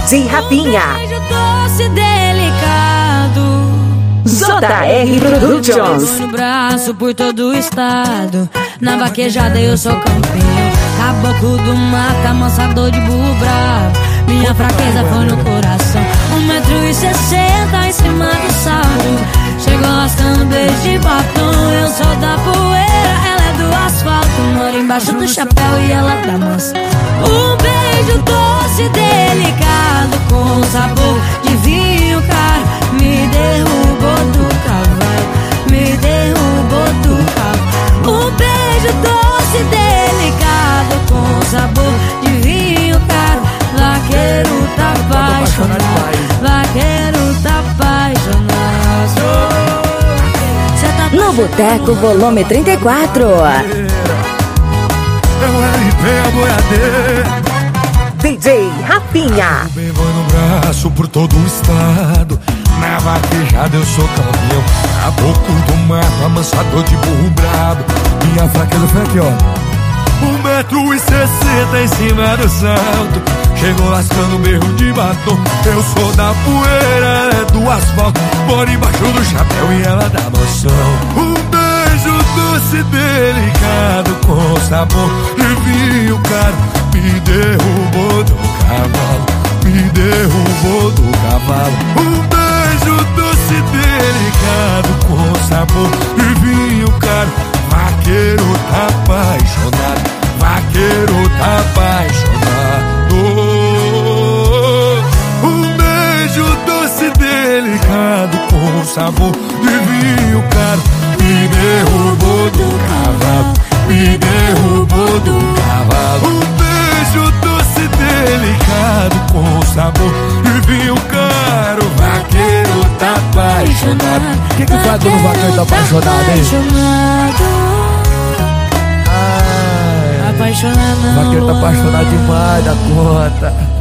DJ Rafinha. Beijo doce delicado. JR Productions. No braço por todo o estado. Na vaquejada eu sou campeão. Caboclo do mato, amansador de burro bravo. Minha fraqueza foi no coração. 1,60 m em cima do saldo. Chegou lascando beijo de batom. Eu sou da poeira, ela é do asfalto. Moro embaixo do chapéu e ela dá mansa. Um beijo doce delicado com sabor de vinho caro. Me derrubou do cavalo, me derrubou do cavalo. Um beijo doce delicado com sabor de vinho caro. Vaqueiro tá apaixonado, vaqueiro tá apaixonado. No Boteco Volume 34. É o LP, a boiadeira. DJ Rafinha. Bem vai no braço por todo o estado. Na vaquejada eu sou campeão. Caboclo do mato, amansador de burro brabo. Minha fraqueza foi aqui, ó. 1,60 m em cima do salto. Chegou lascando berro de batom. Eu sou da poeira, ela é do asfalto. Moro embaixo do chapéu e ela dá noção. Um beijo doce delicado com sabor de vinho caro. Me derrubou do cavalo, me derrubou do cavalo. Um beijo doce delicado com sabor de vinho caro. Vaqueiro tá apaixonado, vaqueiro tá apaixonado. Um beijo doce delicado com sabor de vinho caro. Me derrubou do cavalo, me derrubou do cavalo. Um beijo doce delicado com sabor de vinho caro. Vaqueiro tá apaixonado. O que faz quando o vaqueiro tá apaixonado, hein? Apaixonado. Vaqueiro tá apaixonado demais da conta.